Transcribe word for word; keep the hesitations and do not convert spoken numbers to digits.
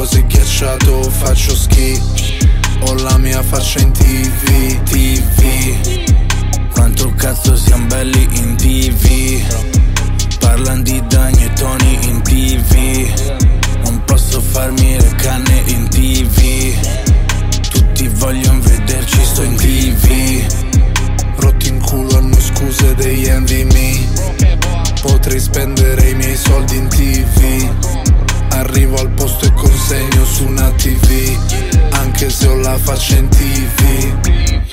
così ghiacciato, faccio schifo. Ho la mia faccia in tv, tv. Quanto cazzo siamo belli in tv. Parlan di Dagno e Tony in tv. Non posso farmi le canne in tv. Tutti vogliono vederci, sto in tv. Rotti in culo hanno scuse degli envy me. Potrei spendere i miei soldi in tv. Arrivo al posto e consegno su una tv. Anche se ho la faccia in tv.